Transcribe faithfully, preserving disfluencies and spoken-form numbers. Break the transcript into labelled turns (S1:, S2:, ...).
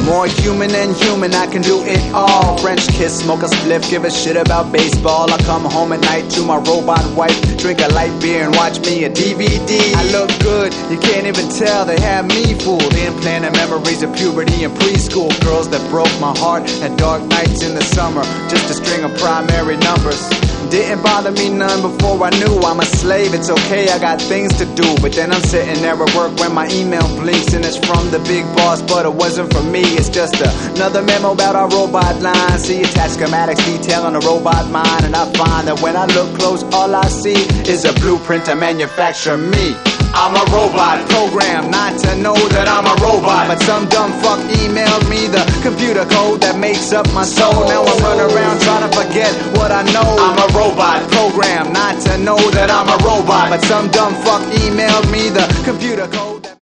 S1: More human than human, I can do it all. French kiss, smoke a spliff, give a shit about baseball. I come home at night to my robot wife, drink a light beer and watch me a D V D. I look good, you can't even tell, they have me fooled. Implanted memories of puberty and preschool. Girls that broke my heart and dark nights in the summer, just a string of primary numbers. Didn't bother me none before I knew I'm a slave. It's okay, I got things to do. But then I'm sitting there at work when my email blinks and it's from the big boss, but it wasn't for me. It's just another memo about our robot line. See attached schematics detailing a robot mind, and I find that when I look close, all I see is a blueprint to manufacture me. I'm a robot, programmed not to know that I'm a robot. But some dumb fuck emailed me the computer code that makes up my soul. Now I'm running around trying to forget what I know. I'm a robot, programmed not to know that I'm a robot. But some dumb fuck emailed me the computer code.